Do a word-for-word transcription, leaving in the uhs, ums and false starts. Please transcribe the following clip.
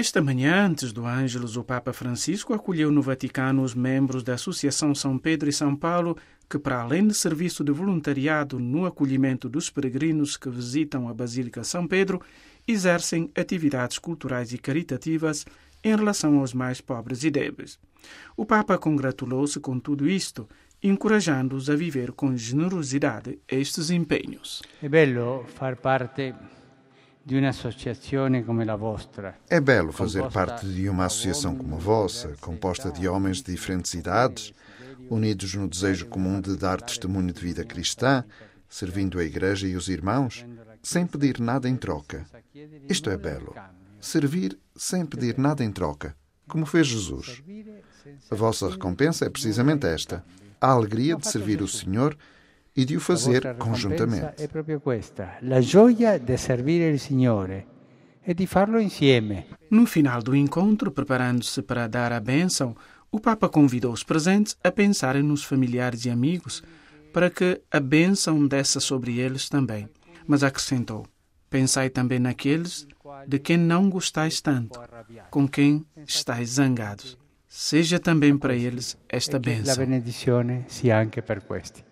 Esta manhã, antes do Ângelus, o Papa Francisco acolheu no Vaticano os membros da Associação São Pedro e São Paulo, que, para além de serviço de voluntariado no acolhimento dos peregrinos que visitam a Basílica São Pedro, exercem atividades culturais e caritativas em relação aos mais pobres e débeis. O Papa congratulou-se com tudo isto, encorajando-os a viver com generosidade estes empenhos. É belo far parte de uma associação como a vostra. É belo fazer parte de uma associação como a vossa, composta de homens de diferentes idades, unidos no desejo comum de dar testemunho de vida cristã, servindo a Igreja e os irmãos, sem pedir nada em troca. Isto é belo. Servir sem pedir nada em troca, como fez Jesus. A vossa recompensa é precisamente esta: a alegria de servir o Senhor e de o fazer conjuntamente. É proprio questa, la gioia de servire il Signore e di farlo insieme. No final do encontro, preparando-se para dar a bênção, o Papa convidou os presentes a pensarem nos familiares e amigos para que a bênção desça sobre eles também. Mas acrescentou: pensai também naqueles de quem não gostais tanto, com quem estáis zangados. Seja também para eles esta bênção. La benedizione sia anche per questi.